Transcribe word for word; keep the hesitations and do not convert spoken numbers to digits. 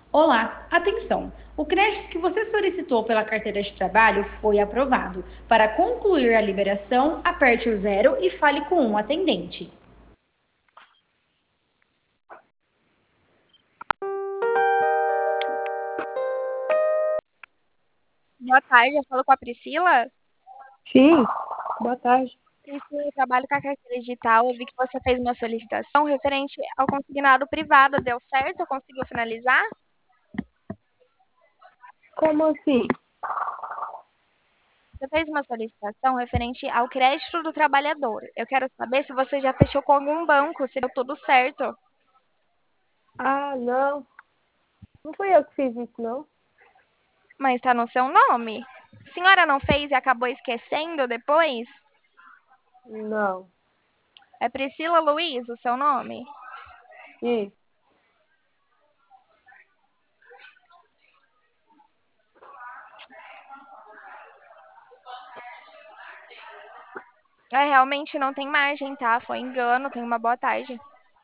Olá, atenção! O crédito que você solicitou pela carteira de trabalho foi aprovado. Para concluir a liberação, aperte o zero e fale com um atendente. Boa tarde, eu falo com a Priscila. Sim, boa tarde. Priscila, eu trabalho com a carteira digital. Eu vi que você fez uma solicitação referente ao consignado privado. Deu certo? Conseguiu finalizar? Como assim? Você fez uma solicitação referente ao crédito do trabalhador. Eu quero saber se você já fechou com algum banco, se deu tudo certo. Ah, não. Não fui eu que fiz isso, não. Mas está no seu nome. A senhora não fez e acabou esquecendo depois? Não. É Priscila Luiz o seu nome? Isso. É, realmente não tem margem, tá? Foi engano. Tenha uma boa tarde.